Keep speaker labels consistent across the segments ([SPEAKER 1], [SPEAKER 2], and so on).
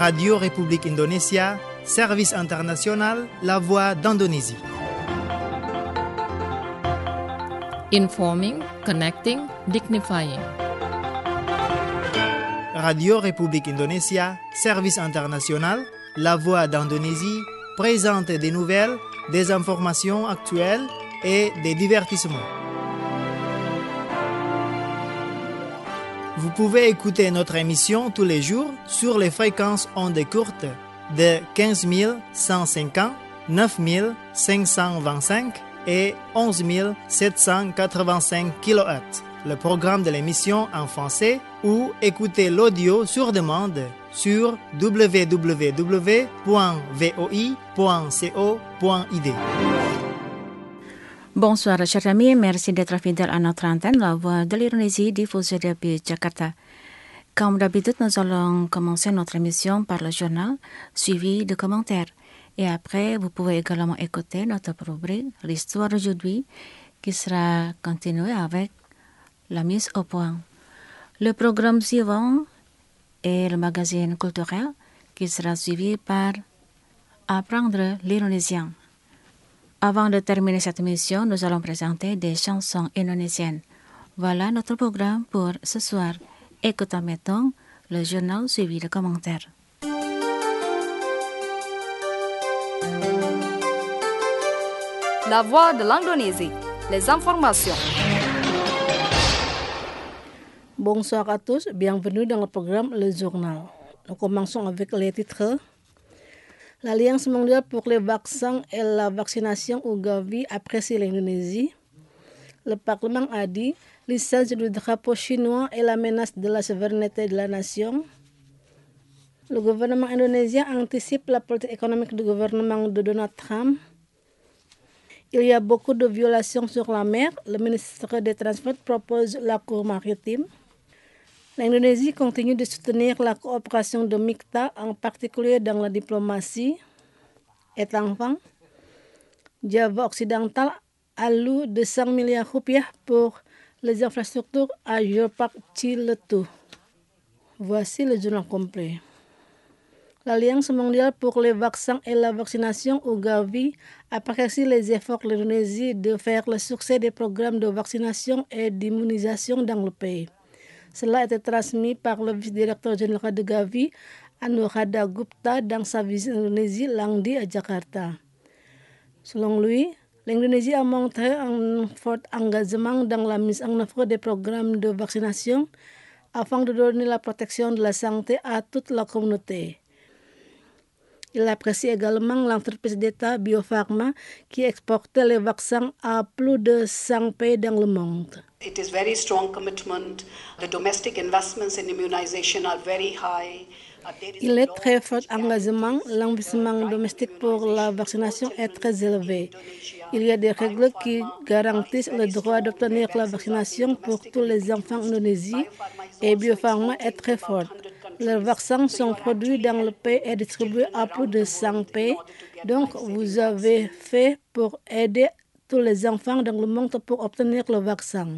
[SPEAKER 1] Radio République Indonésia, Service International, La Voix d'Indonésie.
[SPEAKER 2] Informing, connecting, dignifying.
[SPEAKER 1] Radio République Indonésia, Service International, La Voix d'Indonésie présente des nouvelles, des informations actuelles et des divertissements. Vous pouvez écouter notre émission tous les jours sur les fréquences ondes courtes de 15 150, 9 525 et 11 785 kHz. Le programme de l'émission en français ou écouter l'audio sur demande sur www.voi.co.id.
[SPEAKER 3] Bonsoir chers amis, merci d'être fidèles à notre antenne, La Voix de l'Indonésie, diffusée depuis Jakarta. Comme d'habitude, nous allons commencer notre émission par le journal, suivi de commentaires. Et après, vous pouvez également écouter notre rubrique, l'histoire d'aujourd'hui, qui sera continuée avec la mise au point. Le programme suivant est le magazine culturel, qui sera suivi par Apprendre l'indonésien. Avant de terminer cette émission, nous allons présenter des chansons indonésiennes. Voilà notre programme pour ce soir. Écoutons maintenant le journal suivi de commentaires.
[SPEAKER 4] La Voix de l'Indonésie, les informations.
[SPEAKER 5] Bonsoir à tous, bienvenue dans le programme Le Journal. Nous commençons avec les titres. L'Alliance mondiale pour les vaccins et la vaccination ou Gavi apprécie l'Indonésie. Le Parlement a dit l'usage du drapeau chinois est la menace de la souveraineté de la nation. Le gouvernement indonésien anticipe la politique économique du gouvernement de Donald Trump. Il y a beaucoup de violations sur la mer. Le ministre des Transports propose la Cour maritime. L'Indonésie continue de soutenir la coopération de MICTA, en particulier dans la diplomatie. Et enfin, Java occidental alloue 200 milliards rupiah pour les infrastructures à Geopark Ciletu. Voici le journal complet. L'Alliance mondiale pour les vaccins et la vaccination, ou Gavi, apprécie les efforts de l'Indonésie de faire le succès des programmes de vaccination et d'immunisation dans le pays. Cela a été transmis par le vice-directeur général de Gavi, Anuradha Gupta, dans sa visite en Indonésie lundi à Jakarta. Selon lui, l'Indonésie a montré un fort engagement dans la mise en œuvre des programmes de vaccination afin de donner la protection de la santé à toute la communauté. Il apprécie également l'entreprise d'État Bio Farma qui exporte les vaccins à plus de 100 pays dans le monde.
[SPEAKER 6] It is very strong commitment. The domestic investments in immunization are very high.
[SPEAKER 5] Il est très fort engagement. L'investissement domestique pour la vaccination est très élevé. Il y a des règles qui garantissent le droit d'obtenir la vaccination pour tous les enfants en Indonésie et Bio Farma est très fort. Leurs vaccins sont produits dans le pays et distribués à plus de 100 pays. Donc, vous avez fait pour aider tous les enfants dans le monde pour obtenir le vaccin.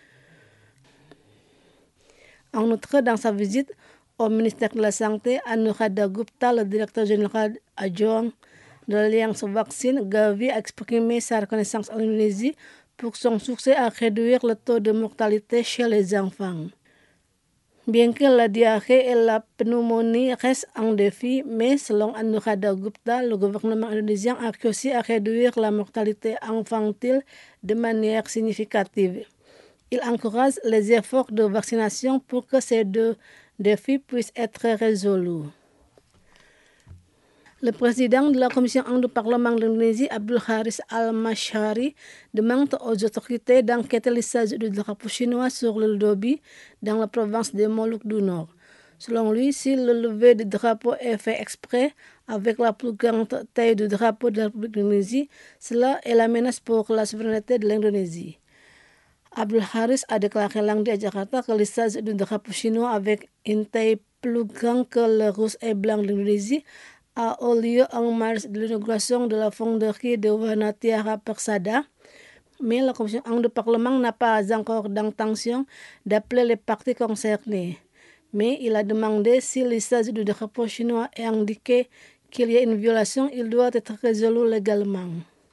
[SPEAKER 5] En outre, dans sa visite au ministère de la Santé, Anuradha Gupta, le directeur général adjoint de l'Alliance Vaccine, Gavi, a exprimé sa reconnaissance en Indonésie pour son succès à réduire le taux de mortalité chez les enfants. Bien que la diarrhée et la pneumonie restent un défi, mais selon Anuradha Gupta, le gouvernement indonésien a réussi à réduire la mortalité infantile de manière significative. Il encourage les efforts de vaccination pour que ces deux défis puissent être résolus. Le président de la commission du Parlement de l'Indonésie, Abdul Haris Al-Mashari, demande aux autorités d'enquêter l'usage du drapeau chinois sur l'île d'Obi dans la province des Moluques du Nord. Selon lui, si le lever du drapeau est fait exprès avec la plus grande taille du drapeau de la République d'Indonésie, cela est la menace pour la souveraineté de l'Indonésie. Abdul Haris a déclaré lundi à Jakarta que l'usage du drapeau chinois avec une taille plus grande que le rouge et blanc de l'Indonésie a eu lieu en mars de l'inauguration de la fonderie de Wanatiara Persada, mais la commission du Parlement n'a pas encore d'intention d'appeler les parties concernées. Mais il a demandé si les s'agit du drapeau chinois et indiqué qu'il y a une violation, il doit être résolu légalement.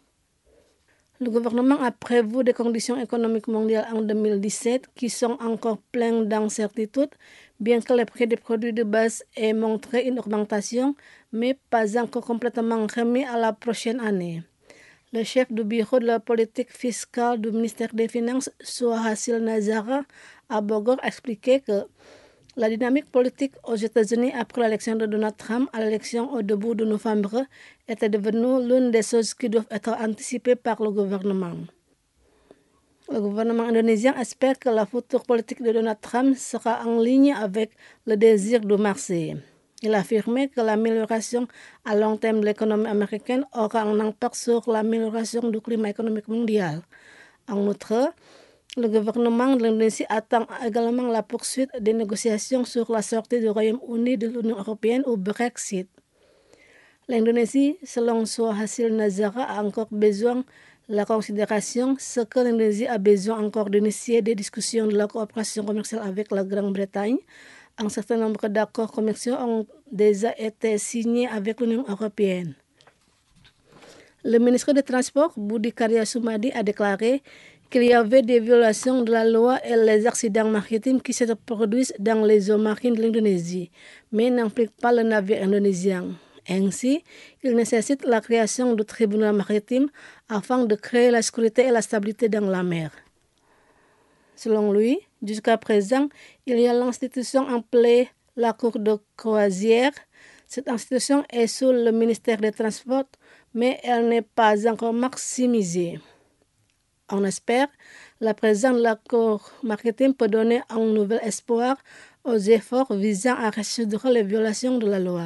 [SPEAKER 5] Le gouvernement a prévu des conditions économiques mondiales en 2017 qui sont encore pleines d'incertitudes, bien que le prix des produits de base ait montré une augmentation, mais pas encore complètement remis à la prochaine année. Le chef du bureau de la politique fiscale du ministère des Finances, Suhasil Nazara, à Bogor, a expliqué que la dynamique politique aux États-Unis après l'élection de Donald Trump à l'élection au début de novembre était devenue l'une des choses qui doivent être anticipées par le gouvernement. Le gouvernement indonésien espère que la future politique de Donald Trump sera en ligne avec le désir du marché. Il a affirmé que l'amélioration à long terme de l'économie américaine aura un impact sur l'amélioration du climat économique mondial. En outre, le gouvernement de l'Indonésie attend également la poursuite des négociations sur la sortie du Royaume-Uni de l'Union européenne ou Brexit. L'Indonésie, selon Suhasil Nazara, a encore besoin de la considération, ce que l'Indonésie a besoin encore d'initier des discussions de la coopération commerciale avec la Grande-Bretagne. Un certain nombre d'accords commerciaux ont déjà été signés avec l'Union européenne. Le ministre des Transports, Budi Karya Sumadi, a déclaré qu'il y avait des violations de la loi et les accidents maritimes qui se produisent dans les eaux marines de l'Indonésie, mais n'impliquent pas le navire indonésien. Ainsi, il nécessite la création du tribunal maritime afin de créer la sécurité et la stabilité dans la mer. Selon lui, jusqu'à présent, il y a l'institution appelée la Cour de croisière. Cette institution est sous le ministère des Transports, mais elle n'est pas encore maximisée. On espère la présence de la Cour maritime peut donner un nouvel espoir aux efforts visant à résoudre les violations de la loi.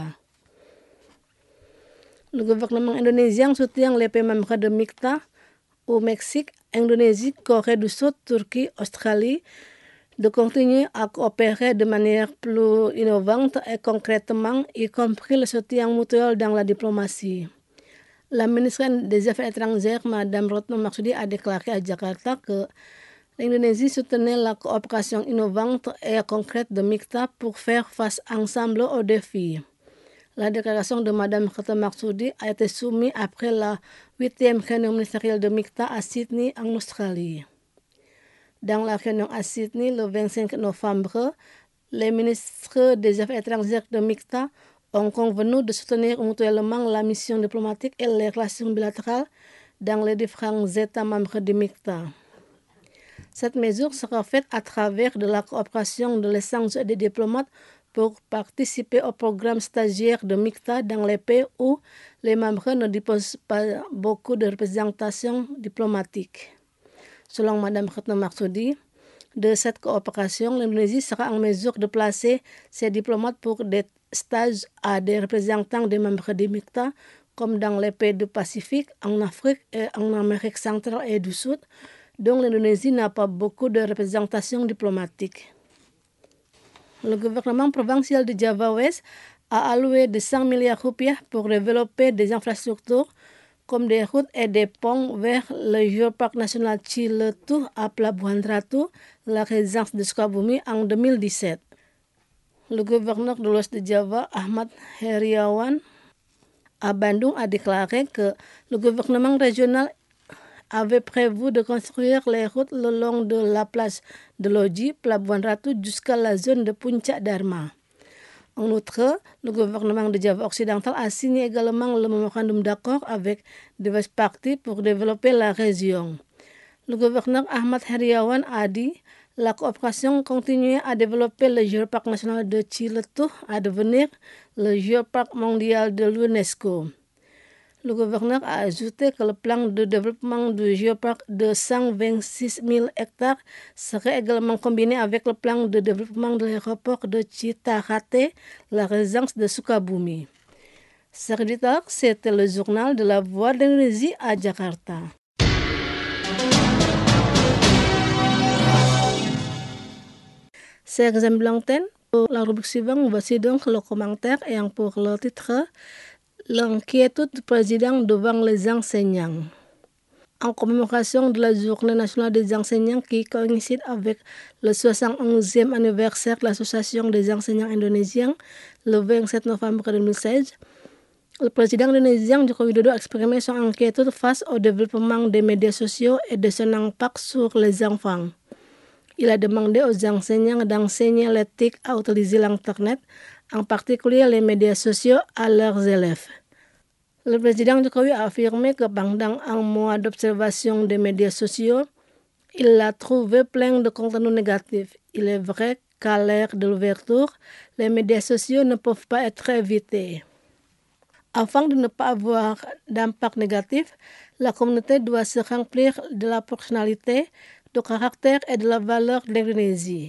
[SPEAKER 5] Le gouvernement indonésien soutient les pays membres de MICTA au Mexique, Indonésie, Corée du Sud, Turquie, Australie, de continuer à coopérer de manière plus innovante et concrètement, y compris le soutien mutuel dans la diplomatie. La ministre des Affaires étrangères, Mme Retno Marsudi, a déclaré à Jakarta que l'Indonésie soutenait la coopération innovante et concrète de MICTA pour faire face ensemble aux défis. La déclaration de Mme Retno Marsudi a été soumise après la 8e réunion ministérielle de MICTA à Sydney, en Australie. Dans la réunion à Sydney le 25 novembre, les ministres des Affaires étrangères de MICTA ont convenu de soutenir mutuellement la mission diplomatique et les relations bilatérales dans les différents États membres de MICTA. Cette mesure sera faite à travers de la coopération de l'essence des diplomates pour participer au programme stagiaire de MICTA dans les pays où les membres ne disposent pas beaucoup de représentation diplomatique. Selon Mme Retno Marsudi, de cette coopération, l'Indonésie sera en mesure de placer ses diplomates pour des stages à des représentants des membres de MICTA, comme dans les pays du Pacifique, en Afrique et en Amérique centrale et du Sud, dont l'Indonésie n'a pas beaucoup de représentation diplomatique. Le gouvernement provincial de Java Ouest a alloué de 100 milliards rupiah pour développer des infrastructures comme des routes et des ponts vers le Geopark national Ciletuh à Pelabuhan Ratu, la résidence de Sukabumi, en 2017. Le gouverneur de l'Ouest de Java, Ahmad Heriawan, à Bandung, a déclaré que le gouvernement régional avait prévu de construire les routes le long de la place de Loji, Pelabuhan Ratu, jusqu'à la zone de Puncak Dharma. En outre, le gouvernement de Java occidental a signé également le mémorandum d'accord avec diverses parties pour développer la région. Le gouverneur Ahmad Heriawan a dit la coopération continue à développer le Géoparc national de Ciletuh à devenir le Géoparc mondial de l'UNESCO. Le gouverneur a ajouté que le plan de développement du géoparc de 126 000 hectares serait également combiné avec le plan de développement de l'aéroport de Citarate, la résidence de Sukabumi. Serdita, c'était le journal de la Voix de l'Indonésie à Jakarta. Chers amis Blanten, pour la rubrique suivante, voici donc le commentaire ayant pour le titre « L'inquiétude du président devant les enseignants ». en commémoration de la Journée nationale des enseignants qui coïncide avec le 71e anniversaire de l'Association des enseignants indonésiens le 27 novembre 2016. Le président indonésien Joko Widodo a exprimé son inquiétude face au développement des médias sociaux et de son impact sur les enfants. Il a demandé aux enseignants d'enseigner l'éthique à utiliser l'Internet, en particulier les médias sociaux, à leurs élèves. Le président Jokowi a affirmé que pendant un mois d'observation des médias sociaux, il a trouvé plein de contenu négatif. Il est vrai qu'à l'ère de l'ouverture, les médias sociaux ne peuvent pas être évités. Afin de ne pas avoir d'impact négatif, la communauté doit se remplir de la personnalité, du caractère et de la valeur de l'Indonésie.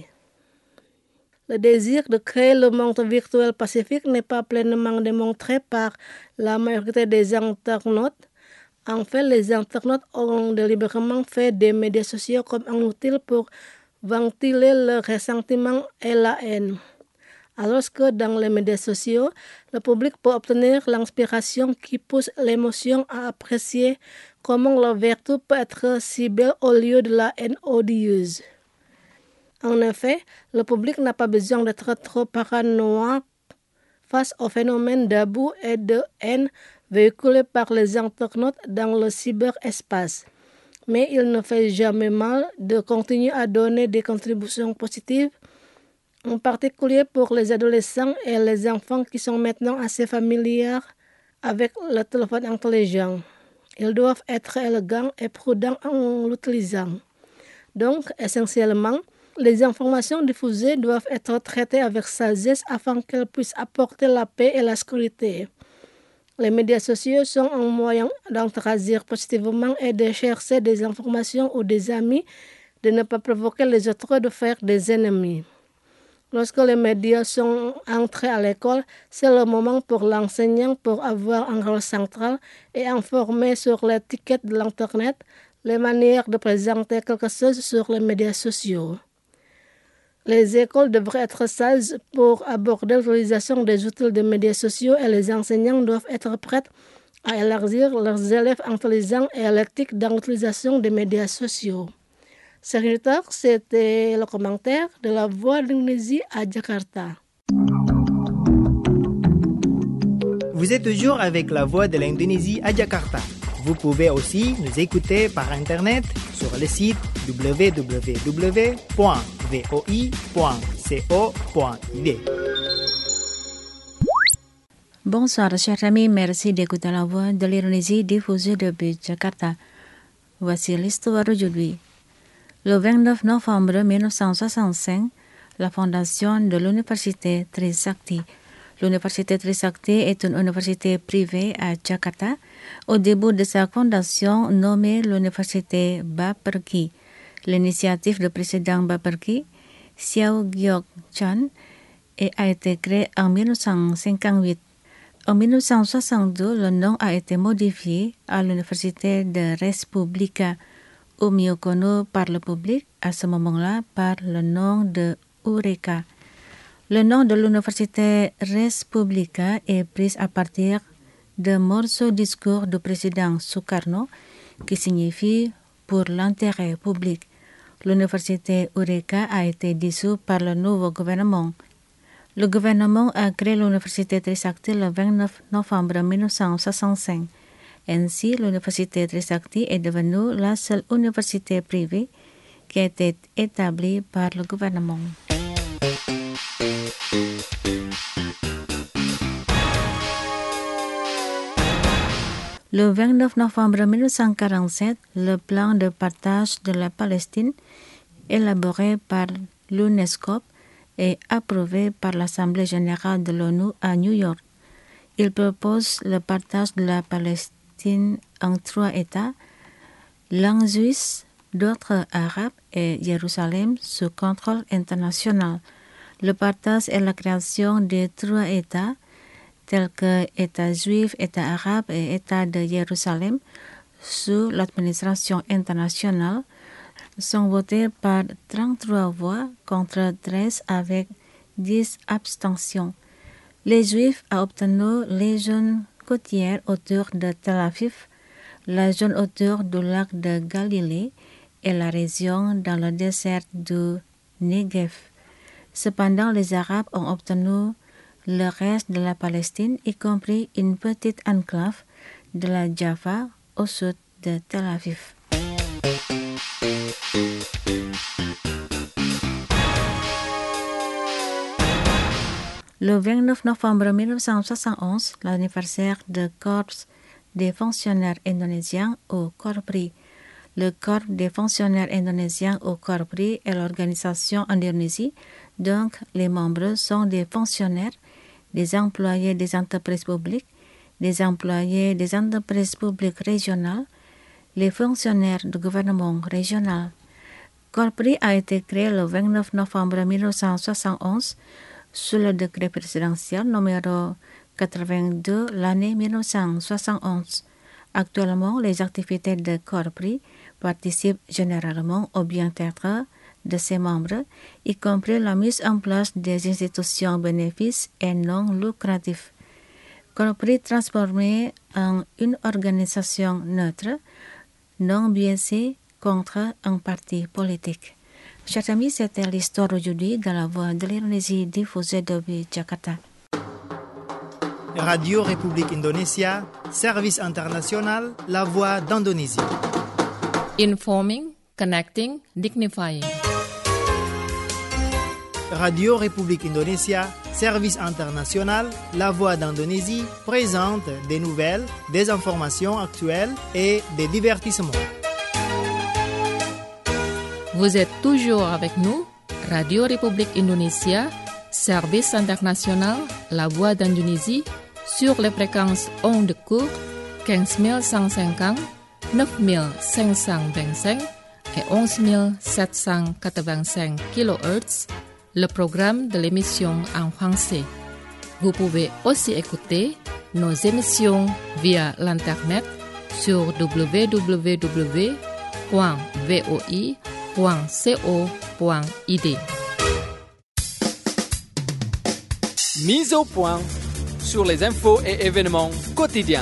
[SPEAKER 5] Le désir de créer le monde virtuel pacifique n'est pas pleinement démontré par la majorité des internautes. En fait, les internautes ont délibérément fait des médias sociaux comme un outil pour ventiler leur ressentiment et la haine. Alors que dans les médias sociaux, le public peut obtenir l'inspiration qui pousse l'émotion à apprécier comment la vertu peut être si belle au lieu de la haine odieuse. En effet, le public n'a pas besoin d'être trop paranoïaque face au phénomène d'abus et de haine véhiculés par les internautes dans le cyberespace. Mais il ne fait jamais mal de continuer à donner des contributions positives, en particulier pour les adolescents et les enfants qui sont maintenant assez familiers avec le téléphone intelligent. Ils doivent être élégants et prudents en l'utilisant. Donc, essentiellement, les informations diffusées doivent être traitées avec sagesse afin qu'elles puissent apporter la paix et la sécurité. Les médias sociaux sont un moyen d'interagir positivement et de chercher des informations ou des amis, de ne pas provoquer les autres de faire des ennemis. Lorsque les médias sont entrés à l'école, c'est le moment pour l'enseignant pour avoir un rôle central et informer sur l'étiquette de l'Internet, les manières de présenter quelque chose sur les médias sociaux. Les écoles devraient être sages pour aborder l'utilisation des outils des médias sociaux et les enseignants doivent être prêts à élargir leurs élèves intelligents et à l'éthique dans l'utilisation des médias sociaux. Secrétaire, c'était le commentaire de la Voix de l'Indonésie à Jakarta.
[SPEAKER 1] Vous êtes toujours avec la Voix de l'Indonésie à Jakarta. Vous pouvez aussi nous écouter par Internet sur le site www.voi.co.id.
[SPEAKER 3] Bonsoir chers amis, merci d'écouter la Voix de l'Indonésie diffusée depuis Jakarta. Voici l'histoire d'aujourd'hui. Le 29 novembre 1965, la fondation de l'Université Trisakti. L'Université Trisakti est une université privée à Jakarta. Au début de sa fondation, nommée l'Université Baperki. L'initiative du président Baperki, Xiao Gyok-chan, a été créée en 1958. En 1962, le nom a été modifié à l'Université de Respublika, ou mieux connu par le public à ce moment-là par le nom de Eureka. Le nom de l'Université Respublika est pris à partir d'un morceau discours du président Sukarno qui signifie pour l'intérêt public. L'Université Eureka a été dissoute par le nouveau gouvernement. Le gouvernement a créé l'Université Trisakti le 29 novembre 1965. Ainsi, l'Université Trisakti est devenue la seule université privée qui a été établie par le gouvernement. Le 29 novembre 1947, le plan de partage de la Palestine, élaboré par l'UNESCO, est approuvé par l'Assemblée générale de l'ONU à New York. Il propose le partage de la Palestine en 3 États, l'un juif, d'autres arabes et Jérusalem sous contrôle international. Le partage et la création des 3 États, tels que État juif, État arabe et État de Jérusalem, sous l'administration internationale, sont votés par 33 voix contre 13 avec 10 abstentions. Les Juifs ont obtenu les zones côtières autour de Tel Aviv, la zone autour du lac de Galilée et la région dans le désert du Negev. Cependant, les Arabes ont obtenu le reste de la Palestine, y compris une petite enclave de la Jaffa au sud de Tel Aviv. Le 29 novembre 1971, l'anniversaire du Corps des fonctionnaires indonésiens au Corpri. Le Corps des fonctionnaires indonésiens au Corpri est l'organisation en Indonésie, donc les membres sont des fonctionnaires, des employés des entreprises publiques, des employés des entreprises publiques régionales, les fonctionnaires du gouvernement régional. Corpri a été créé le 29 novembre 1971 sous le décret présidentiel numéro 82 l'année 1971. Actuellement, les activités de Corpri participent généralement au bien-être de ses membres, y compris la mise en place des institutions bénéfices et non lucratives. Corpri transformé en une organisation neutre, non biaisée contre un parti politique. Chers amis, c'était l'histoire aujourd'hui dans la voix de l'Indonésie diffusée depuis Jakarta.
[SPEAKER 1] Radio République Indonésia, service international, la voix d'Indonésie.
[SPEAKER 2] Informing, connecting, dignifying.
[SPEAKER 1] Radio République Indonésia, service international, la voix d'Indonésie, présente des nouvelles, des informations actuelles et des divertissements.
[SPEAKER 2] Vous êtes toujours avec nous, Radio République Indonésia, service international, la voix d'Indonésie, sur les fréquences ondes courtes 15150, 9525 et 11785 kHz, le programme de l'émission en français. Vous pouvez aussi écouter nos émissions via l'internet sur www.voi.co.id.
[SPEAKER 7] Mise au point sur les infos et événements quotidiens.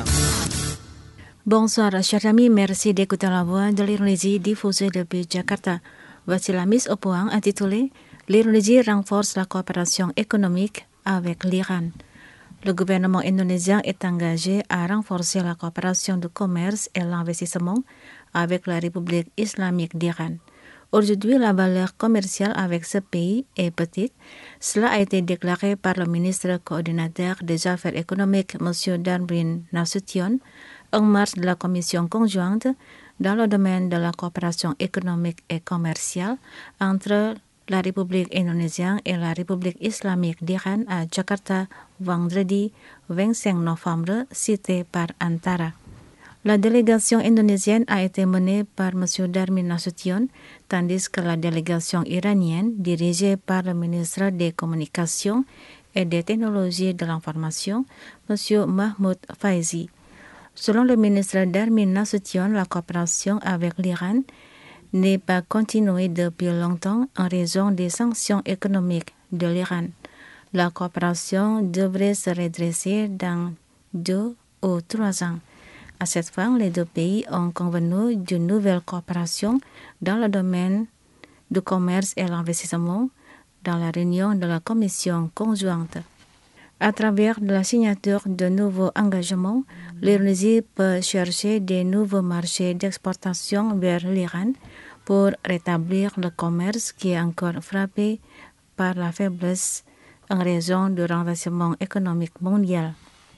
[SPEAKER 3] Bonsoir, chers amis, merci d'écouter la voix de l'Indonésie diffusée depuis Jakarta. Voici la mise au point intitulée l'Indonésie renforce la coopération économique avec l'Iran. Le gouvernement indonésien est engagé à renforcer la coopération de commerce et l'investissement avec la République islamique d'Iran. Aujourd'hui, la valeur commerciale avec ce pays est petite. Cela a été déclaré par le ministre coordinateur des Affaires économiques, M. Darmin Nasution, en marge de la commission conjointe dans le domaine de la coopération économique et commerciale entre la République indonésienne et la République islamique d'Iran à Jakarta vendredi 25 novembre, cité par Antara. La délégation indonésienne a été menée par M. Darmin Nasution, tandis que la délégation iranienne, dirigée par le ministre des Communications et des Technologies de l'Information, M. Mahmoud Faizi. Selon le ministre Darmin Nasution, la coopération avec l'Iran n'est pas continuée depuis longtemps en raison des sanctions économiques de l'Iran. La coopération devrait se redresser dans 2 ou 3 ans. À cette fin, les deux pays ont convenu d'une nouvelle coopération dans le domaine du commerce et l'investissement dans la réunion de la commission conjointe. À travers la signature de nouveaux engagements, l'Indonésie peut chercher des nouveaux marchés d'exportation vers l'Iran pour rétablir le commerce qui est encore frappé par la faiblesse en raison du renversement économique mondial.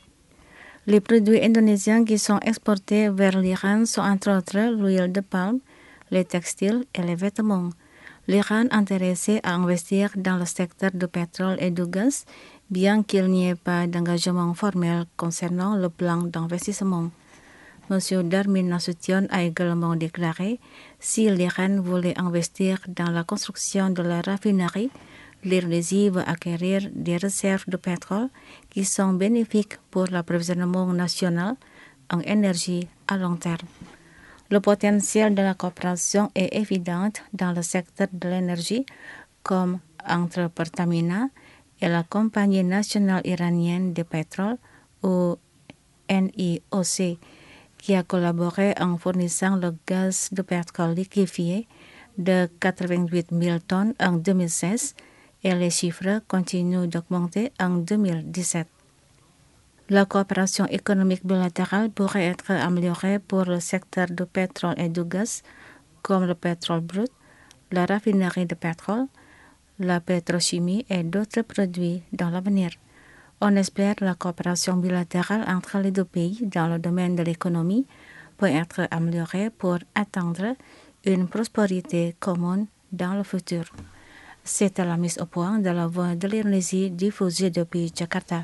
[SPEAKER 3] Les produits indonésiens qui sont exportés vers l'Iran sont entre autres l'huile de palme, les textiles et les vêtements. L'Iran intéressé à investir dans le secteur du pétrole et du gaz, bien qu'il n'y ait pas d'engagement formel concernant le plan d'investissement. M. Darmin Nasution a également déclaré si l'Iran voulait investir dans la construction de la raffinerie, l'Indonésie va acquérir des réserves de pétrole qui sont bénéfiques pour l'approvisionnement national en énergie à long terme. Le potentiel de la coopération est évident dans le secteur de l'énergie, comme entre Pertamina et la Compagnie nationale iranienne de pétrole, ou NIOC, qui a collaboré en fournissant le gaz de pétrole liquéfié de 88 000 tonnes en 2016 et les chiffres continuent d'augmenter en 2017. La coopération économique bilatérale pourrait être améliorée pour le secteur du pétrole et du gaz, comme le pétrole brut, la raffinerie de pétrole, la pétrochimie et d'autres produits dans l'avenir. On espère que la coopération bilatérale entre les deux pays dans le domaine de l'économie peut être améliorée pour atteindre une prospérité commune dans le futur. C'était la mise au point de la Voix de l'Indonésie diffusée depuis Jakarta.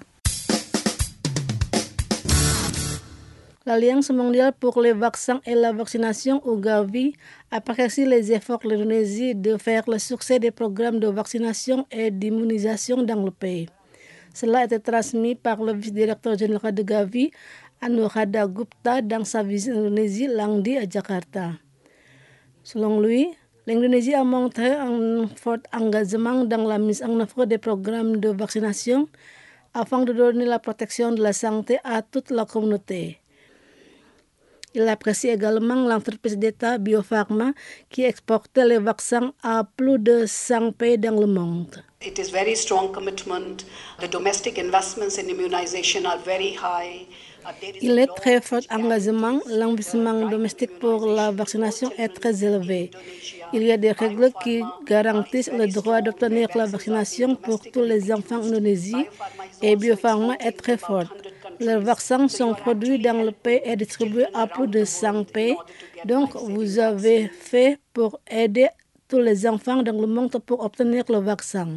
[SPEAKER 5] L'Alliance mondiale pour les vaccins et la vaccination ou Gavi apprécie les efforts de l'Indonésie de faire le succès des programmes de vaccination et d'immunisation dans le pays. Cela a été transmis par le vice-directeur général de Gavi, Anuradha Gupta, dans sa visite en Indonésie lundi à Jakarta. Selon lui, l'Indonésie a montré un fort engagement dans la mise en œuvre des programmes de vaccination afin de donner la protection de la santé à toute la communauté. Il apprécie également l'entreprise d'État Bio Farma qui exporte les vaccins à plus de 100 pays dans le monde.
[SPEAKER 6] It is very strong commitment. The domestic investments in immunization are very high.
[SPEAKER 5] Il est très fort engagement. L'investissement domestique pour la vaccination est très élevé. Il y a des règles qui garantissent le droit d'obtenir la vaccination pour tous les enfants en Indonésie et Bio Farma est très fort. Les vaccins sont produits dans le pays et distribués à plus de 100 pays. Donc, vous avez fait pour aider tous les enfants dans le monde pour obtenir le vaccin.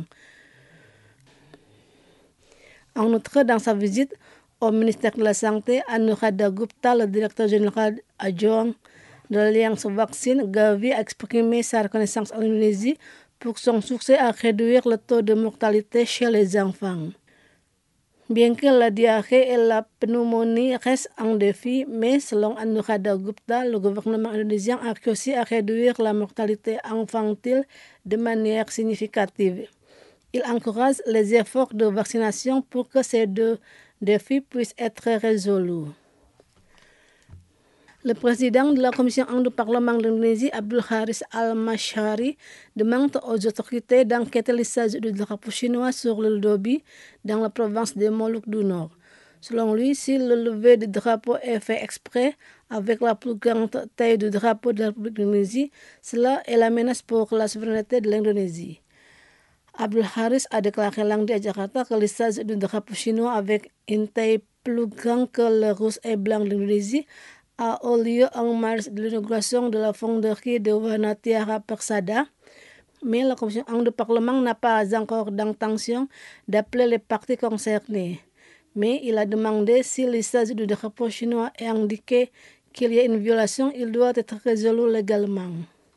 [SPEAKER 5] En outre, dans sa visite au ministère de la Santé, Anuradha Gupta, le directeur général adjoint de l'Alliance Vaccine, Gavi, a exprimé sa reconnaissance en Indonésie pour son succès à réduire le taux de mortalité chez les enfants. Bien que la diarrhée et la pneumonie restent un défi, mais selon Anuradha Gupta, le gouvernement indonésien a réussi à réduire la mortalité infantile de manière significative. Il encourage les efforts de vaccination pour que ces deux défis puissent être résolus. Le président de la commission Indo-Parlement de l'Indonésie, Abdul Haris Al-Mashari, demande aux autorités d'enquêter l'usage du drapeau chinois sur l'île d'Obi dans la province des Moluques du Nord. Selon lui, si le lever du drapeau est fait exprès avec la plus grande taille du drapeau de la République d'Indonésie, cela est la menace pour la souveraineté de l'Indonésie. Abdul Haris a déclaré lundi à Jakarta que l'usage du drapeau chinois avec une taille plus grande que le rouge et blanc de l'Indonésie a eu lieu en mars de l'inauguration de la fonderie de Wanatiara Persada, mais la commission du Parlement n'a pas encore d'intention d'appeler les parties concernées. Mais il a demandé si l'usage du drapeau chinois est indiqué qu'il y a une violation, il doit être résolu légalement.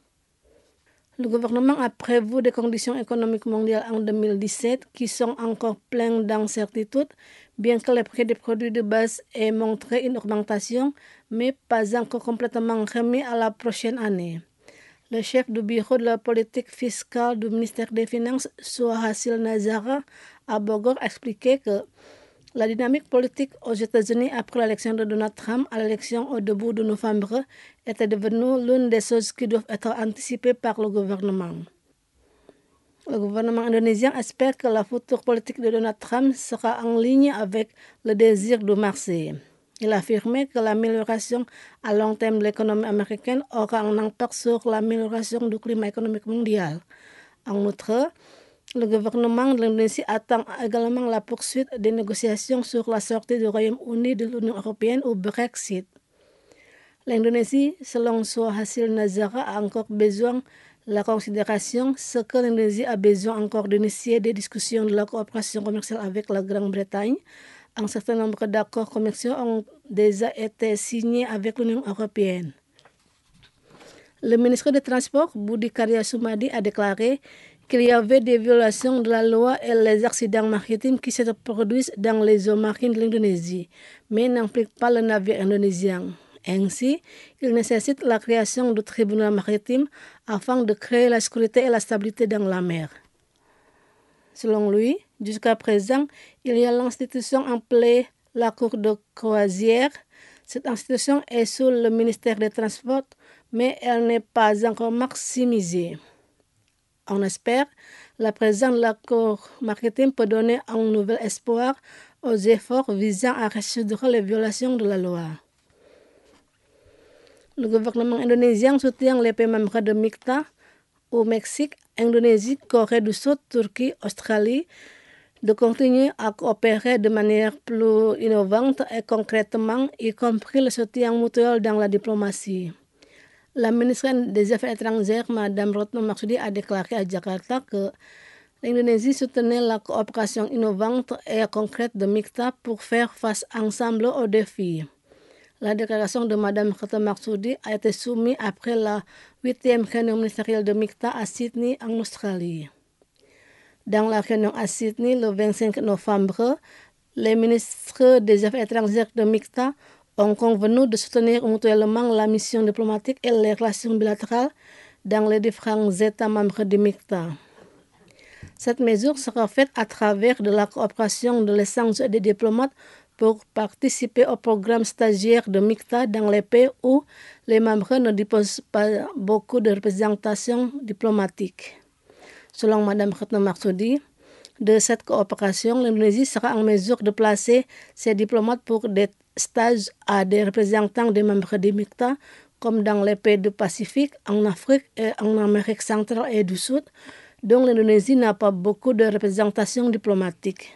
[SPEAKER 5] Le gouvernement a prévu des conditions économiques mondiales en 2017 qui sont encore pleines d'incertitudes, bien que le prix des produits de base ait montré une augmentation, mais pas encore complètement remis à la prochaine année. Le chef du bureau de la politique fiscale du ministère des Finances, Suhasil Nazara, à Bogor, a expliqué que la dynamique politique aux États-Unis après l'élection de Donald Trump à l'élection au début de novembre était devenue l'une des choses qui doivent être anticipées par le gouvernement. Le gouvernement indonésien espère que la future politique de Donald Trump sera en ligne avec le désir du marché. Il a affirmé que l'amélioration à long terme de l'économie américaine aura un impact sur l'amélioration du climat économique mondial. En outre, le gouvernement de l'Indonésie attend également la poursuite des négociations sur la sortie du Royaume-Uni de l'Union européenne ou Brexit. L'Indonésie, selon Suhasil Nazara, a encore besoin de la considération, ce que l'Indonésie a besoin encore d'initier des discussions de la coopération commerciale avec la Grande-Bretagne. Un certain nombre d'accords commerciaux ont déjà été signés avec l'Union européenne. Le ministre des Transports, Budi Karya Sumadi, a déclaré qu'il y avait des violations de la loi et les accidents maritimes qui se produisent dans les eaux marines de l'Indonésie, mais n'impliquent pas le navire indonésien. Ainsi, il nécessite la création du tribunal maritime afin de créer la sécurité et la stabilité dans la mer. Selon lui, jusqu'à présent, il y a l'institution appelée la Cour de croisière. Cette institution est sous le ministère des Transports, mais elle n'est pas encore maximisée. On espère la présence de l'accord marketing peut donner un nouvel espoir aux efforts visant à résoudre les violations de la loi. Le gouvernement indonésien soutient les pays membres de MICTA au Mexique, Indonésie, Corée du Sud, Turquie, Australie, de continuer à coopérer de manière plus innovante et concrètement, y compris le soutien mutuel dans la diplomatie. La ministre des Affaires étrangères, Mme Retno Marsudi, a déclaré à Jakarta que l'Indonésie soutenait la coopération innovante et concrète de MICTA pour faire face ensemble aux défis. La déclaration de Mme Retno Marsudi a été soumise après la 8e réunion ministérielle de MICTA à Sydney, en Australie. Dans la réunion à Sydney le 25 novembre, les ministres des Affaires étrangères de MICTA ont convenu de soutenir mutuellement la mission diplomatique et les relations bilatérales dans les différents États membres de MICTA. Cette mesure sera faite à travers de la coopération de l'essence des diplomates pour participer au programme stagiaire de MICTA dans les pays où les membres ne disposent pas beaucoup de représentation diplomatique. Selon Mme Retno Marsudi, de cette coopération, l'Indonésie sera en mesure de placer ses diplomates pour des stages à des représentants des membres de MICTA, comme dans les pays du Pacifique, en Afrique et en Amérique centrale et du Sud, dont l'Indonésie n'a pas beaucoup de représentation diplomatique.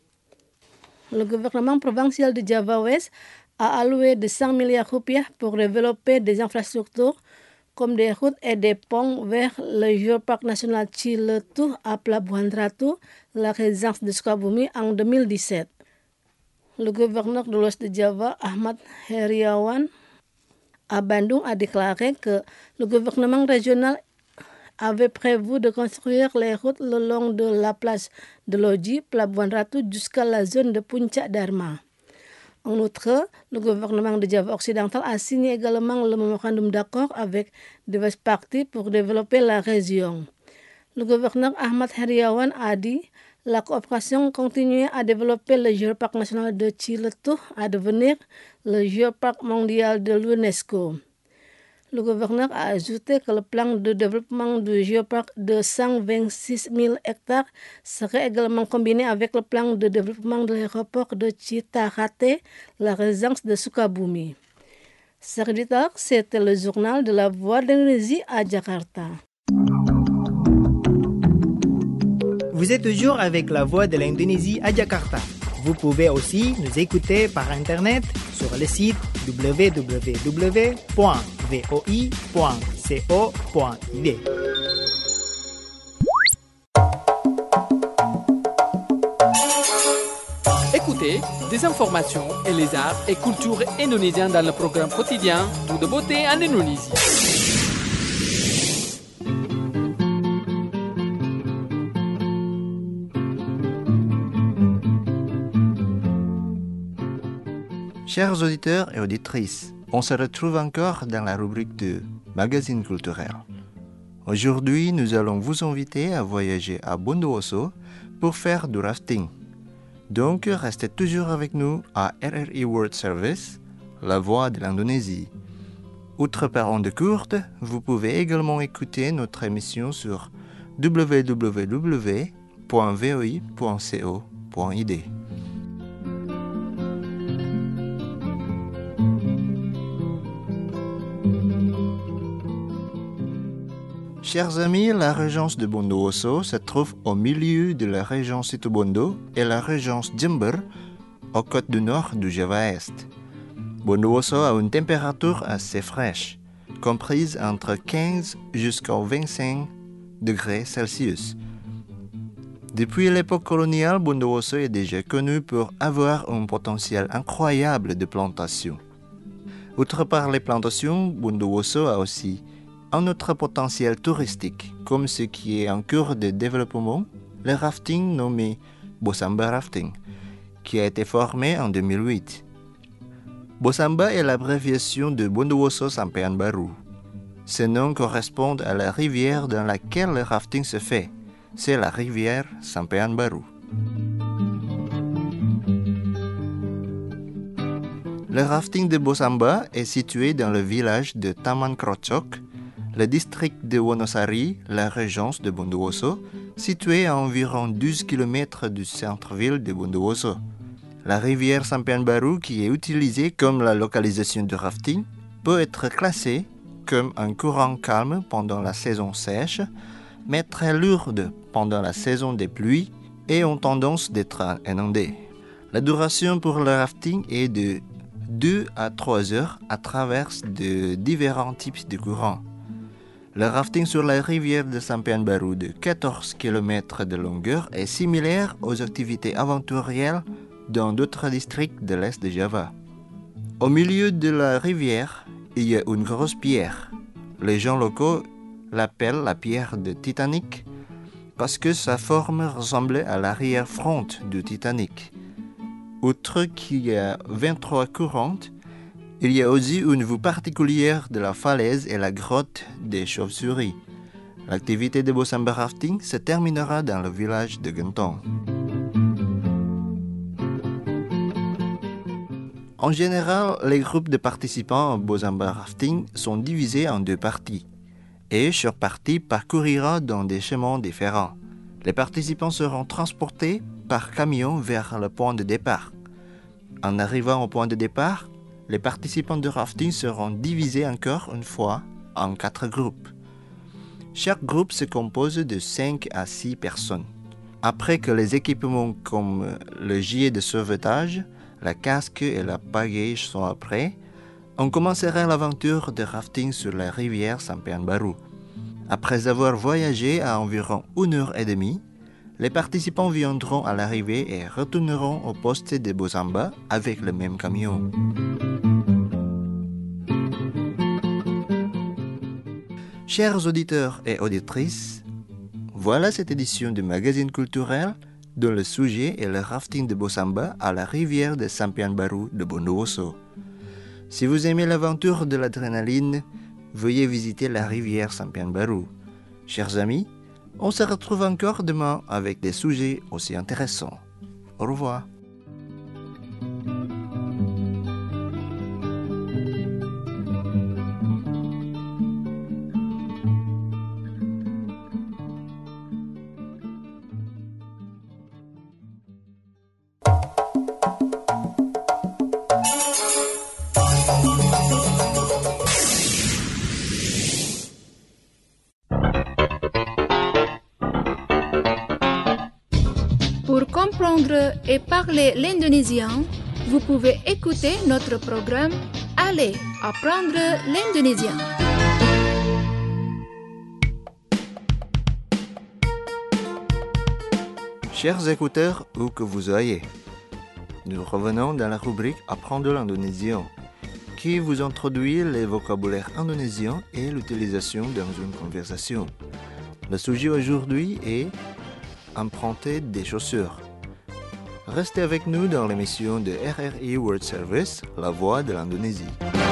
[SPEAKER 5] Le gouvernement provincial de Java Ouest a alloué de 100 milliards rupiah pour développer des infrastructures comme des routes et des ponts vers le Geopark national Ciletuh à Pelabuhan Ratu, la résidence de Sukabumi, en 2017. Le gouverneur de l'Ouest de Java, Ahmad Heriawan, à Bandung, a déclaré que le gouvernement régional avait prévu de construire les routes le long de la place de Loji, Pelabuhan Ratu, jusqu'à la zone de Puncak Dharma. En outre, le gouvernement de Java occidental a signé également le mémorandum d'accord avec diverses parties pour développer la région. Le gouverneur Ahmad Heriawan a dit la coopération continue à développer le Géoparc national de Ciletuh à devenir le Géoparc mondial de l'UNESCO. Le gouverneur a ajouté que le plan de développement du géoparc de 126 000 hectares serait également combiné avec le plan de développement de l'aéroport de Citarate, la résidence de Sukabumi. Serdita, c'était le journal de la Voix d'Indonésie à Jakarta.
[SPEAKER 1] Vous êtes toujours avec la Voix de l'Indonésie à Jakarta. Vous pouvez aussi nous écouter par Internet sur le site www.voi.co.id.
[SPEAKER 7] Écoutez des informations et les arts et cultures indonésiens dans le programme quotidien Tout de beauté en Indonésie.
[SPEAKER 8] Chers auditeurs et auditrices, on se retrouve encore dans la rubrique de Magazine culturel. Aujourd'hui, nous allons vous inviter à voyager à Bondowoso pour faire du rafting. Donc, restez toujours avec nous à RRI World Service, la voix de l'Indonésie. Outre par ondes courtes, vous pouvez également écouter notre émission sur www.voi.co.id. Chers amis, la régence de Bondowoso se trouve au milieu de la région Situbondo et la région Jember, aux côtes du nord du Java-Est. Bondowoso a une température assez fraîche, comprise entre 15 jusqu'à 25 degrés Celsius. Depuis l'époque coloniale, Bondowoso est déjà connu pour avoir un potentiel incroyable de plantations. Outre par les plantations, Bondowoso a aussi un autre potentiel touristique, comme ce qui est en cours de développement, le rafting nommé Bosamba Rafting, qui a été formé en 2008. Bosamba est l'abréviation de Bondowoso Sampean Baru. Ce nom correspond à la rivière dans laquelle le rafting se fait. C'est la rivière Sampean Baru. Le rafting de Bosamba est situé dans le village de Taman Krocok, le district de Wonosari, la régence de Bondowoso, situé à environ 12 km du centre-ville de Bondowoso. La rivière Sampean Baru, qui est utilisée comme la localisation de rafting, peut être classée comme un courant calme pendant la saison sèche, mais très lourde pendant la saison des pluies et ont tendance d'être inondées. La duration pour le rafting est de 2 à 3 heures à travers de différents types de courants. Le rafting sur la rivière de Sampean Baru de 14 km de longueur est similaire aux activités aventurières dans d'autres districts de l'est de Java. Au milieu de la rivière, il y a une grosse pierre. Les gens locaux l'appellent la pierre de Titanic parce que sa forme ressemblait à l'arrière-front du Titanic. Outre qu'il y a 23 courants, il y a aussi une vue particulière de la falaise et la grotte des chauves-souris. L'activité de Bosamba Rafting se terminera dans le village de Gentong. En général, les groupes de participants au Bosamba Rafting sont divisés en 2 parties, et chaque partie parcourira dans des chemins différents. Les participants seront transportés par camion vers le point de départ. En arrivant au point de départ, les participants de rafting seront divisés encore une fois en 4 groupes. Chaque groupe se compose de 5 à 6 personnes. Après que les équipements comme le gilet de sauvetage, la casque et la pagaie sont prêts, on commencera l'aventure de rafting sur la rivière Sampean Baru. Après avoir voyagé à environ 1h30, les participants viendront à l'arrivée et retourneront au poste de Bosamba avec le même camion. Chers auditeurs et auditrices, voilà cette édition du magazine culturel dont le sujet est le rafting de Bosamba à la rivière de Sampean Baru de Bondowoso. Si vous aimez l'aventure de l'adrénaline, veuillez visiter la rivière Sampean Baru. Chers amis, on se retrouve encore demain avec des sujets aussi intéressants. Au revoir.
[SPEAKER 9] Pour comprendre et parler l'indonésien, vous pouvez écouter notre programme Allez apprendre l'indonésien.
[SPEAKER 8] Chers écouteurs, où que vous soyez, nous revenons dans la rubrique Apprendre l'indonésien, qui vous introduit les vocabulaires indonésiens et l'utilisation dans une conversation. Le sujet aujourd'hui est emprunter des chaussures. Restez avec nous dans l'émission de RRI World Service, la voix de l'Indonésie.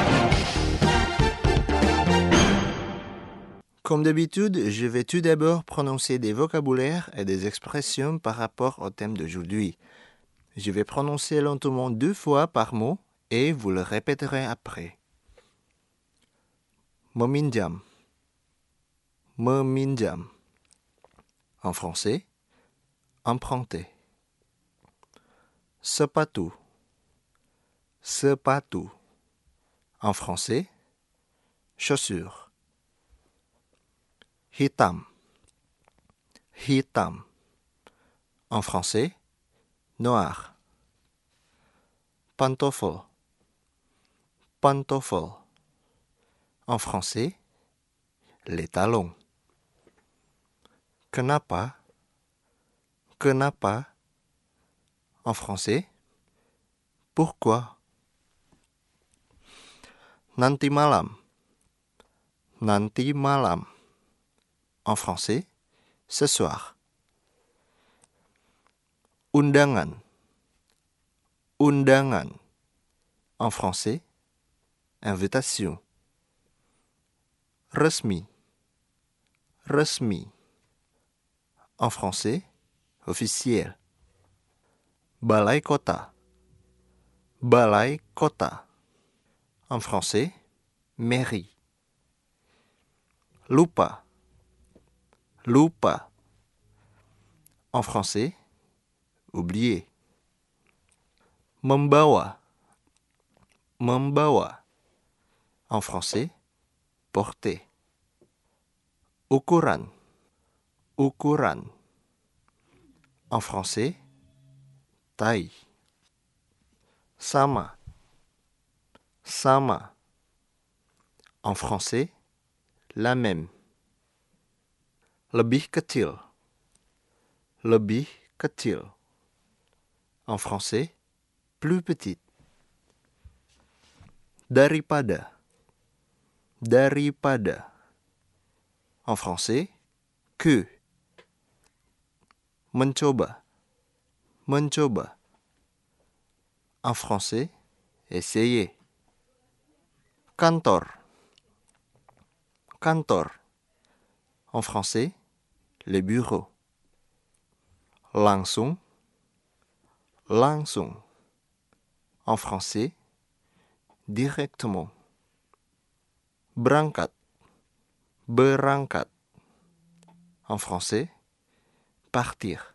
[SPEAKER 8] Comme d'habitude, je vais tout d'abord prononcer des vocabulaires et des expressions par rapport au thème d'aujourd'hui. Je vais prononcer lentement 2 fois par mot et vous le répéterez après. Meminjam. Meminjam. En français, emprunter. Sepatu. Sepatu. En français, chaussures. Hitam. Hitam. En français, noir. Pantoffle. Pantoffle. En français, les talons. Kenapa? Kenapa? En français, pourquoi? Nanti malam. Nanti malam. En français, ce soir. Undangan. Undangan. En français, invitation. Resmi. Resmi. En français, officiel. Balai kota. Balai kota. En français, mairie. Lupa. Lupa. En français, oublier. Membawa. Membawa. En français, porter. Ukuran. Ukuran. En français, taille. Sama. Sama. En français, la même. Lebih kecil. Lebih kecil. En français, plus petite. Daripada. Daripada. En français, que. Mencoba. Mencoba. En français, essayer. Kantor. Kantor. En français, les bureaux. Langsung. Langsung. En français, directement. Berangkat. Berangkat. En français, partir.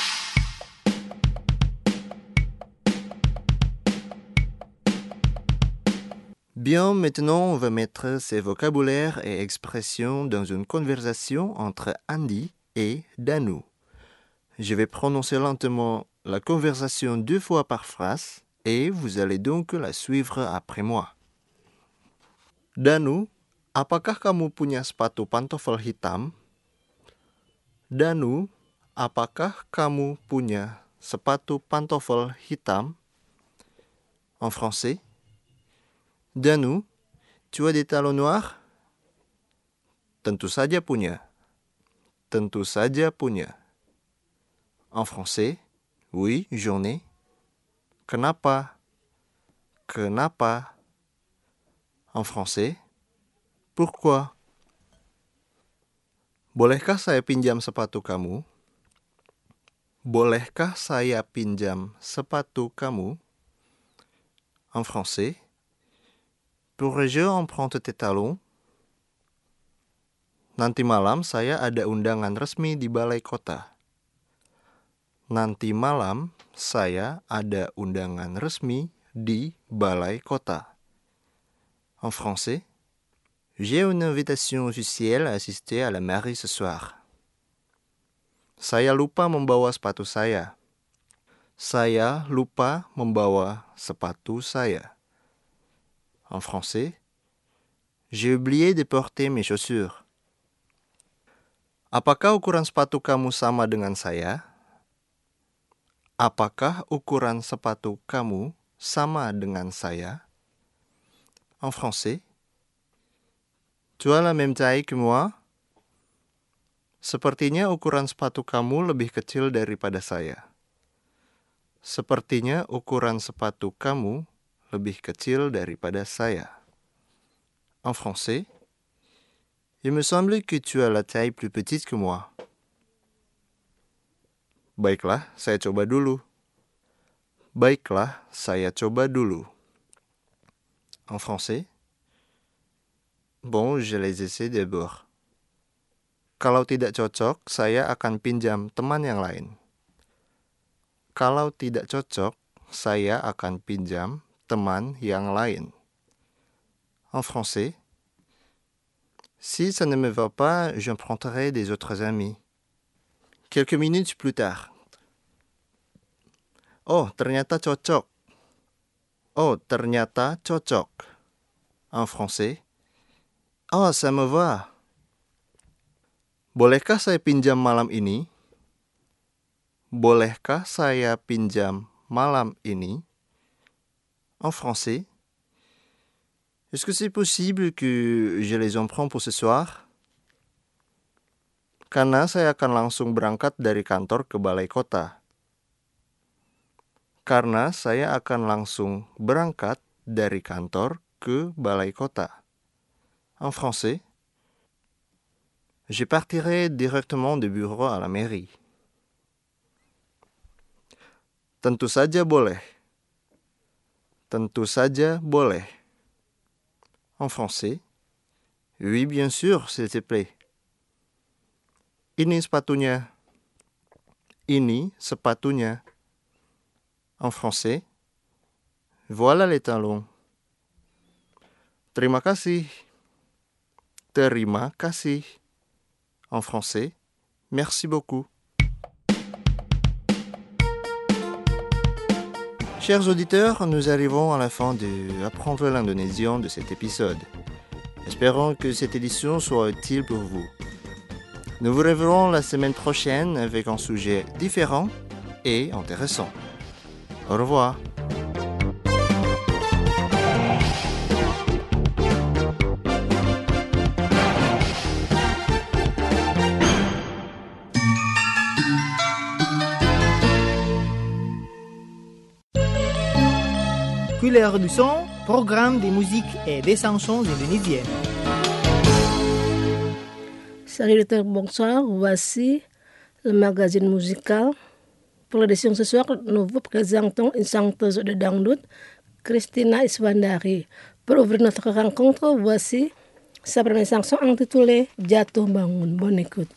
[SPEAKER 8] Bien, maintenant on va mettre ces vocabulaires et expressions dans une conversation entre Andy et Danu. Je vais prononcer lentement la conversation 2 fois par phrase et vous allez donc la suivre après moi. Danu, apakah kamu punya sepatu pantofel hitam? Danu, apakah kamu punya sepatu pantofel hitam? En français, Danu, tu as des talons noirs? Tentu saja punya. Tentu saja punya. En français, oui, j'en ai. Kenapa? Kenapa? En français, pourquoi? Bolehkah saya pinjam sepatu kamu? Bolehkah saya pinjam sepatu kamu? En français, pourrais-je emprunter tes talons? Nanti malam saya ada undangan resmi di balai kota. Nanti malam saya ada undangan resmi di balai kota. En français, j'ai une invitation officielle à assister à la mairie ce soir. Saya lupa membawa sepatu saya. Saya lupa membawa sepatu saya. En français, j'ai oublié de porter mes chaussures. Apakah ukuran sepatu kamu sama dengan saya? Apakah ukuran sepatu kamu sama dengan saya? En français, tu as la même taille que moi? Sepertinya ukuran sepatu kamu lebih kecil daripada saya. Sepertinya ukuran sepatu kamu lebih kecil daripada saya. En français, il me semble que tu as la taille plus petite que moi. Baiklah, saya coba dulu. Baiklah, saya coba dulu. En français, bon, je les essaie d'abord. Kalau tidak cocok, saya akan pinjam teman yang lain. Kalau tidak cocok, saya akan pinjam teman yang lain. En français, si ça ne me va pas, j'emprunterai des autres amis. Quelques minutes plus tard. Oh, ternyata cocok. Oh, ternyata cocok. En français, oh, ça me va. Bolehkah saya pinjam malam ini? Bolehkah saya pinjam malam ini? En français, est-ce que c'est possible que je les emprunte pour ce soir? Karena saya akan langsung berangkat dari kantor ke balai kota. Karena saya akan langsung berangkat dari kantor ke balai kota. En français, je partirai directement du bureau à la mairie. Tentu saja boleh. Tentu saja boleh. En français. Oui, bien sûr, s'il te plaît. Ini sepatunya. Ini sepatunya. En français. Voilà les talons. Terima kasih. Terima kasih. En français. Merci beaucoup. Chers auditeurs, nous arrivons à la fin de Apprendre l'indonésien de cet épisode. Espérons que cette édition soit utile pour vous. Nous vous reverrons la semaine prochaine avec un sujet différent et intéressant. Au revoir.
[SPEAKER 1] Couleur du son, programme de musique et des chansons indonésiennes.
[SPEAKER 5] Salut auditeurs, bonsoir. Voici le magazine musical. Pour l'édition ce soir, nous vous présentons une chanteuse de dangdut, Christina Iswandari. Pour ouvrir notre rencontre, voici sa première chanson intitulée Jatuh Bangun. Bonne écoute.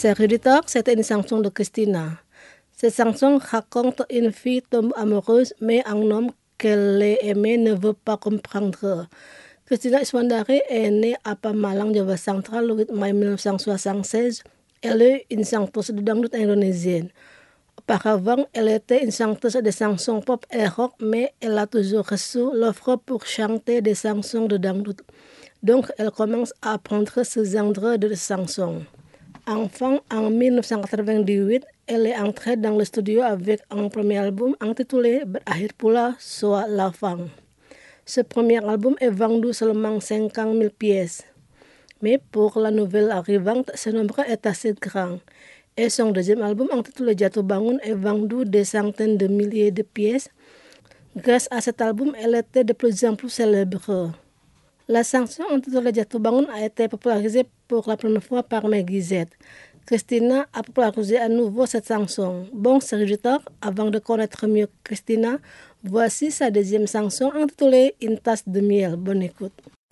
[SPEAKER 5] Chers auditeurs, c'était une chanson de Christina. Cette chanson raconte une fille tombe amoureuse, mais un homme qu'elle aimait ne veut pas comprendre. Christina Iswandari est née à Pemalang, Java Central, le 8 mai 1976. Elle est une chanteuse de dangdut indonésienne. Auparavant, elle était une chanteuse de chansons pop et rock, mais elle a toujours reçu l'offre pour chanter des chansons de dangdut. Donc, elle commence à apprendre ce genre de chansons. Enfin, en 1998, elle est entrée dans le studio avec un premier album intitulé Berakhir Pula Soa Lafang. Ce premier album est vendu seulement 50 000 pièces. Mais pour la nouvelle arrivante, ce nombre est assez grand. Et son deuxième album intitulé Jatuh Bangun est vendu des centaines de milliers de pièces. Grâce à cet album, elle était de plus en plus célèbre. La chanson intitulée Jatuh Bangun a été popularisée pour la première fois par Meggy Z. Christina a popularisé à nouveau cette chanson. Bon, chers auditeurs, avant de connaître mieux Christina, voici sa deuxième chanson intitulée Une tasse de miel. Bonne écoute.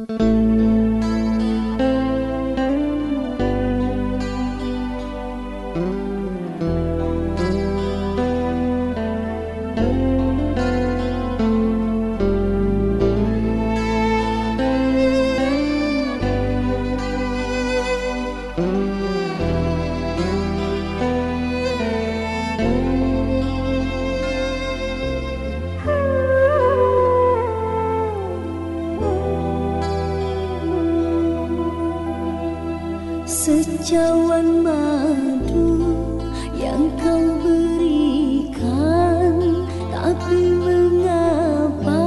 [SPEAKER 10] Secawan madu yang kau berikan, tapi mengapa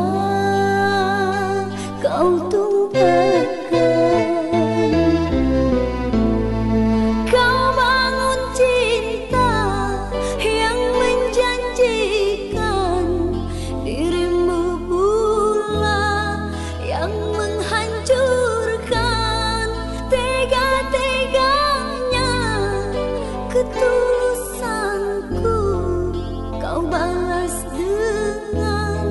[SPEAKER 10] kau tumpahkan? Kau bangun cinta yang menjanjikan, dirimu pula yang menghancurkan. Tega-teganya ketulusanku kau balas dengan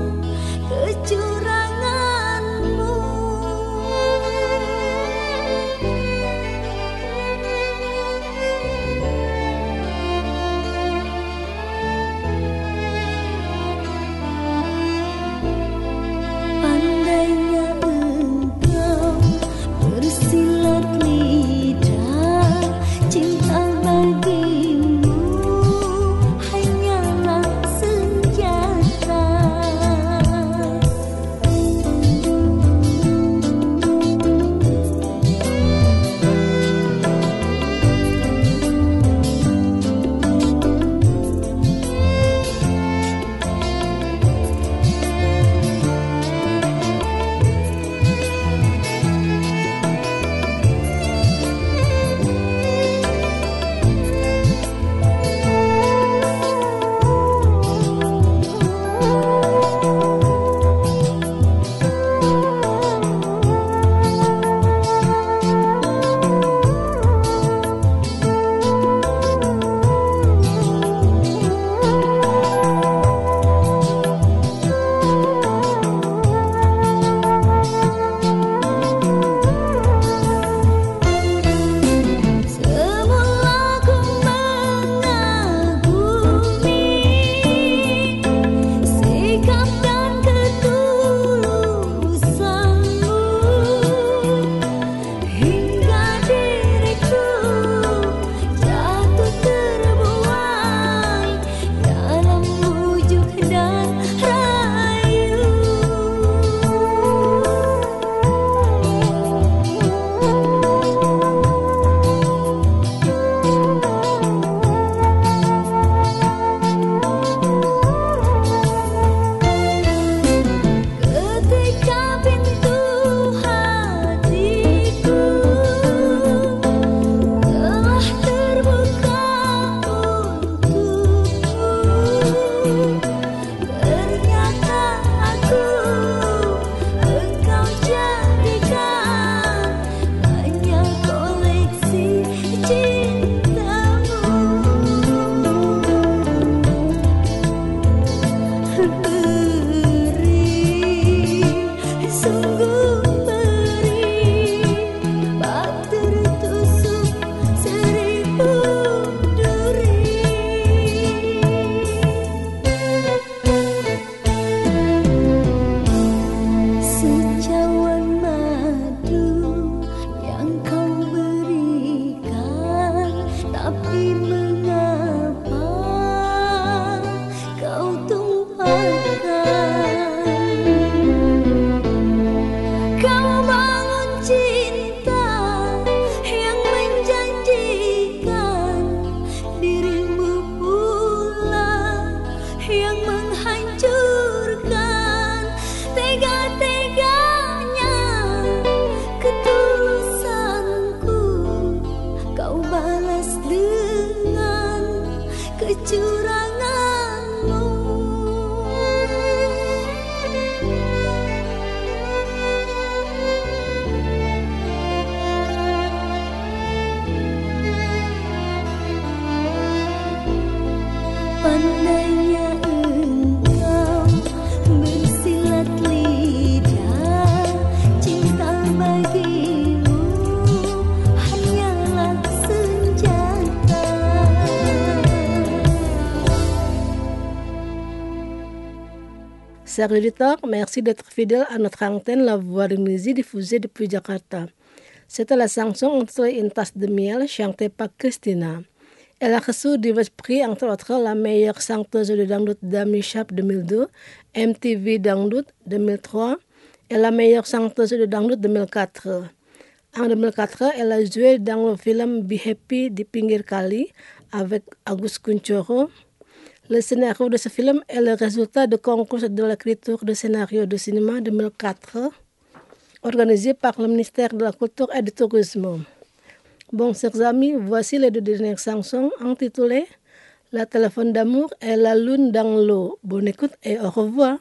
[SPEAKER 5] Chers auditeurs, merci d'être fidèles à notre antenne La Voix de l'Indonésie diffusée depuis Jakarta. C'était la chanson entre une tasse de miel chantée par Christina. Elle a reçu divers prix, entre autres la meilleure chanteuse de dangdut d'Amishap 2002, MTV Dangdut 2003 et la meilleure chanteuse de dangdut 2004. En 2004, elle a joué dans le film Be Happy di Pinggir Kali avec Agus Kuncoro. Le scénario de ce film est le résultat du concours de l'écriture de scénario de cinéma 2004 organisé par le ministère de la Culture et du Tourisme. Bon, chers amis, voici les deux dernières chansons intitulées La téléphone d'amour et La lune dans l'eau. Bonne écoute et au revoir.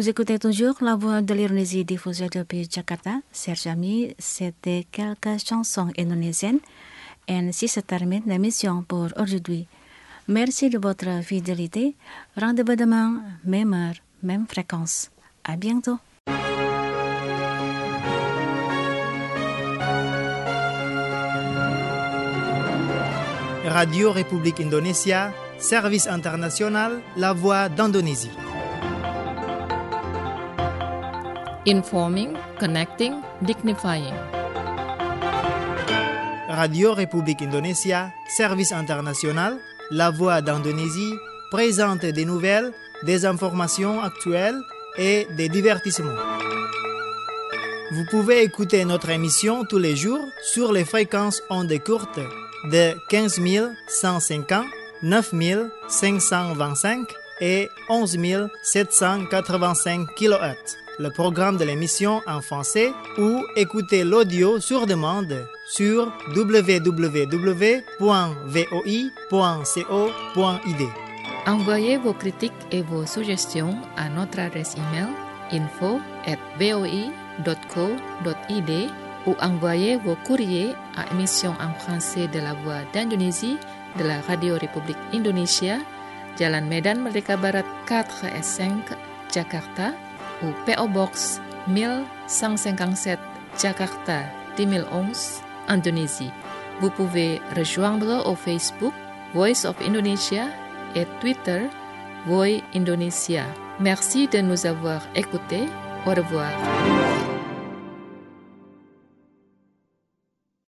[SPEAKER 3] Vous écoutez toujours La Voix de l'Indonésie diffusée depuis Jakarta. Chers amis, c'était quelques chansons indonésiennes. Ainsi se termine l'émission pour aujourd'hui. Merci de votre fidélité. Rendez-vous demain, même heure, même fréquence. À bientôt.
[SPEAKER 1] Radio République Indonésia, service international, La Voix d'Indonésie.
[SPEAKER 2] Informing, connecting, dignifying.
[SPEAKER 1] Radio République Indonésia, service international, La Voix d'Indonésie, présente des nouvelles, des informations actuelles et des divertissements. Vous pouvez écouter notre émission tous les jours sur les fréquences ondes courtes de 15 150, 9 525 et 11 785 kHz. Le programme de l'émission en français ou écouter l'audio sur demande sur www.voi.co.id.
[SPEAKER 2] Envoyez vos critiques et vos suggestions à notre adresse email info@voi.co.id ou envoyez vos courriers à émission en français de la Voix d'Indonésie de la Radio République Indonésia, Jalan Medan Merdeka Barat 4 et 5, Jakarta, ou PO Box 1157, Jakarta 2011, Indonésie. Vous pouvez rejoindre au Facebook Voice of Indonesia et Twitter Voi Indonesia. Merci de nous avoir écoutés. Au revoir.